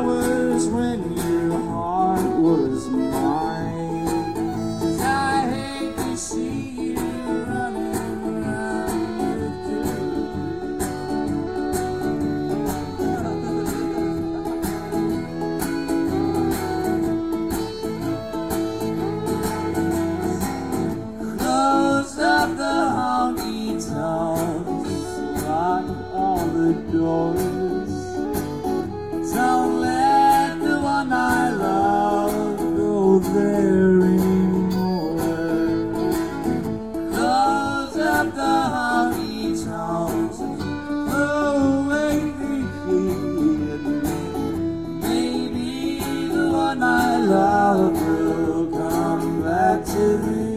hours when your heart was mine. 'Cause I hate to see you running around with close up the honky tonks, lock all the doors. Don't let the one I love go there anymore. Close up the honky tonks, throw away the key, and maybe the one I love will come back to me.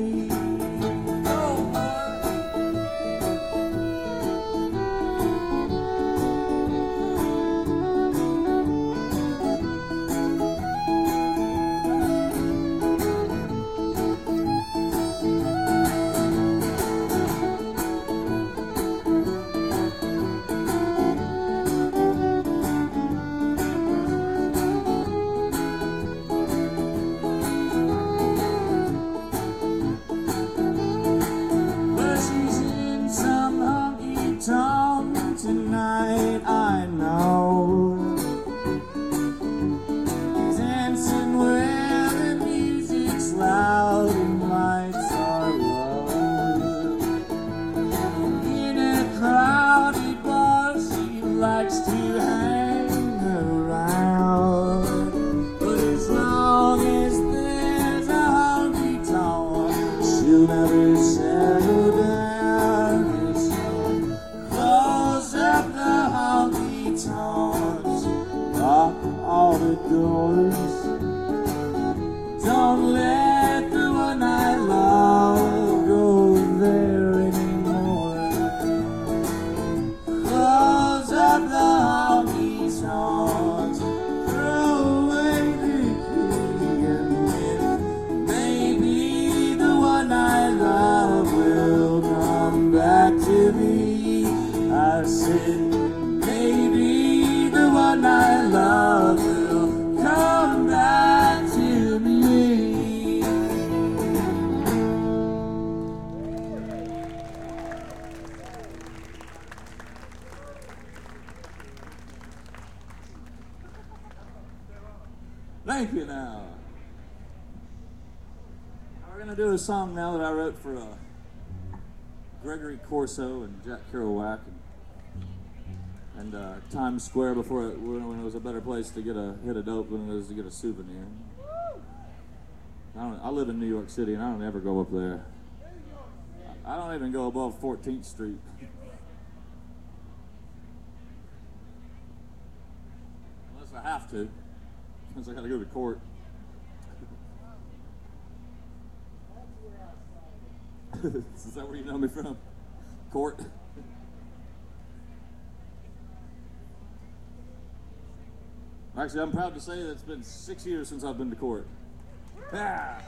Tonight, I know, dancing where the music's loud and lights are low. In a crowded bar, she likes to hang around, but as long as there's a honky-tonk, she'll never settle down. Lock all the doors. Don't let the one I love go there anymore. Close up the honky tonks, throw away the key, and maybe the one I love will come back to me. I said, maybe the one I love will come back to me. Thank you. Now we're going to do a song now that I wrote for Gregory Corso and Jack Kerouac and Times Square before when it was a better place to get a hit of dope than it was to get a souvenir. I live in New York City and I don't ever go up there. I don't even go above 14th Street. Unless I have to, since I gotta go to court. Is that where you know me from? Court? Actually, I'm proud to say that it's been 6 years since I've been to court. Ah!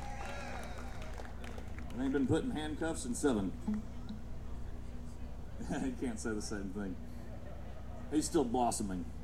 I ain't been put in handcuffs in 7. He can't say the same thing. He's still blossoming.